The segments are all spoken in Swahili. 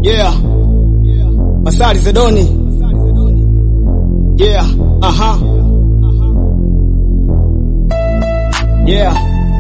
Yeah. Masali Zedoni. Yeah. Yeah.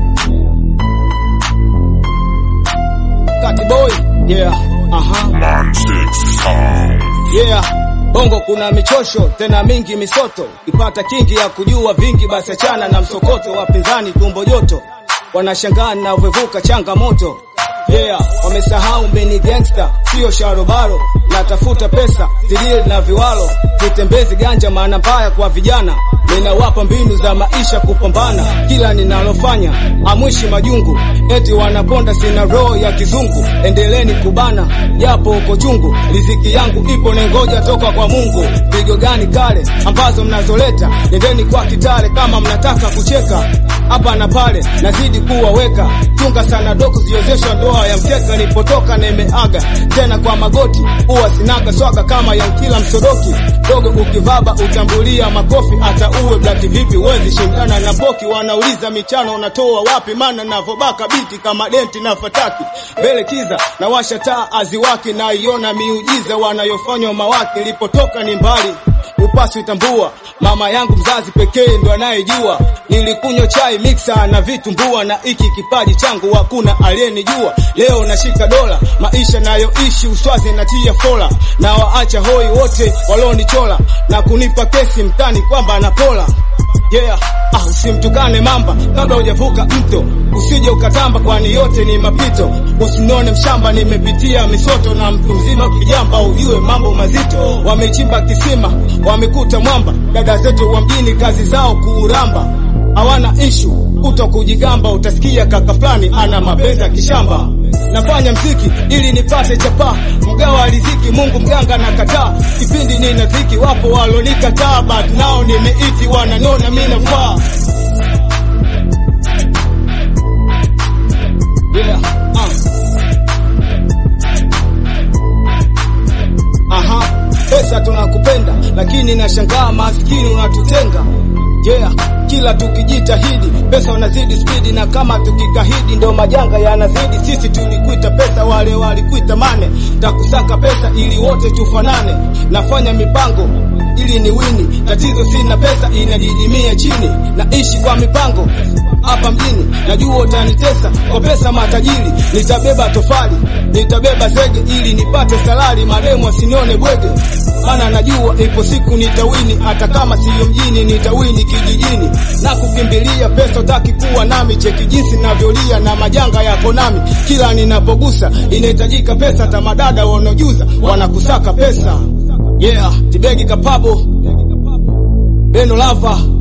Kati boy. Yeah. Man Six Sound. Yeah. Bongo kuna michosho tena mingi misoto, ipata kingi ya kujua vingi, basi achana na msokoto. Wapinzani tumbo joto wanashangaa na uvevuka changamoto. Yeah, wamesahau mimi gangster, sio sharobaro. Natafuta pesa, zilile na viwalo, kitembezi ganja maana mbaya kwa vijana. Ninawapa mbinu za maisha kupambana, kila ninalofanya amwishi majungu. Eti wanaponda sina roho ya kizungu, endeleni kubana japo uko chungu. Riziki yangu ipo nengoja toka kwa Mungu. Pigo gani kale ambazo mnazoleta, nendeni kwa kitale kama mnataka kucheka. Hapa na pale nazidi kuwaweka, chunga sana doku ziozeshwa ndoa ya mkeka. Nipotoka nimeaga tena kwa magoti, uwa sinaga swaga kama ya kila msodoki. Dogo ukivaba utambulia makofi, hata uwe black vipi wezi shindana na boki. Wanauliza michano unatoa wapi, mana navobaka biti kama denti na fataki. Mbele kiza na washa taa aziwaki, na iona miujiza wanayofanywa mawaki. Nilipotoka ni mbali upasi utambua, mama yangu mzazi pekee ndo anayejua. Nilikunywa chai mixa na vitumbua, na iki kipaji changu hakuna aliyenijua. Leo nashika dola, maisha nayoishi uswazi natia fola. Na waacha hoi wote walonichola, na kunipa kesi mtani kwamba anapola. Yeah, usimtukane mamba kabla hujavuka mto, usije ukatamba kwani yote ni mapito. Usinone mshamba nimepitia misoto, na mtu mzima kijamba ujue mambo mazito. Wamechimba kisima, wamekuta mwamba, dada zetu wa mjini kazi zao kuuramba. Hawana issue kuto kujigamba, utasikia kaka fulani ana mapenzi ya kishamba. Nafanya mziki ili nipate chapa, mgawa riziki Mungu mganga na kataa. Kipindi nina dhiki wapo walonikataa, but nao nimeiti wananona mimi nafaa. Yeah, Pesa tunakupenda lakini nashangaa maskini unatutenga. Yeah, kila tukijitahidi pesa wanazidi speedi, na kama tukikahidi ndo majanga yanazidi. Sisi tulikuita pesa, wale walikuita mane. Takusaka pesa ili wote tufanane, nafanya mipango ili ni wini. Tatizo sina pesa inajidimia chini, naishi kwa mipango hapa mjini. Najua utanitesa kwa pesa matajiri, nitabeba tofali, nitabeba zege ili nipate salari. Maremu wasinione bwege, maana najua ipo siku nitawini. Hata kama siyo mjini nitawini kijijini, na kukimbilia pesa utaki kuwa nami. Cheki jinsi navyolia na majanga yako nami, kila ninapogusa inahitajika pesa. Tamadada wanaojuza wanakusaka pesa. Yeah, Tibegi Kapabo Beno Lava.